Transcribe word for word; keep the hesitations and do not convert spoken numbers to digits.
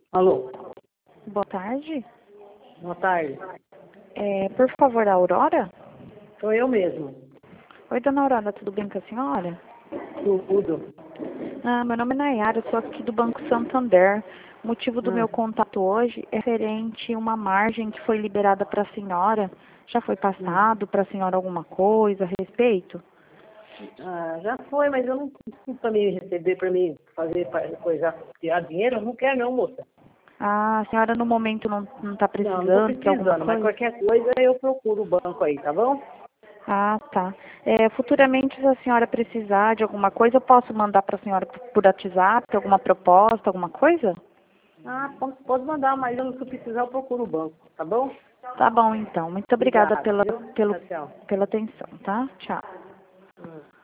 Alô, Boa tarde. boa tarde. É, por favor, a Aurora? Sou eu mesmo. Oi, dona Aurora, tudo bem com a senhora? Tudo. Ah, meu nome é Nayara, eu sou aqui do Banco Santander. O motivo do Ah, meu contato hoje é referente a uma margem que foi liberada para a senhora. Já foi hum. passado para a senhora alguma coisa a respeito? Ah, já foi, mas eu não para me receber, para me fazer pa- coisa, tirar dinheiro, eu não quero não, moça. Ah, a senhora no momento não está Não, não estou precisando de alguma precisando, mas coisa? qualquer coisa eu procuro o banco aí, tá bom? Ah, tá. É, futuramente, se a senhora precisar de alguma coisa, eu posso mandar para a senhora por WhatsApp, alguma proposta, alguma coisa? Ah, pode, pode mandar, mas eu, se eu precisar eu procuro o banco, tá bom? Tá bom, então. Muito obrigada Obrigado, pela, viu? pelo, Tchau, tchau. pela atenção, tá? Tchau. Hum.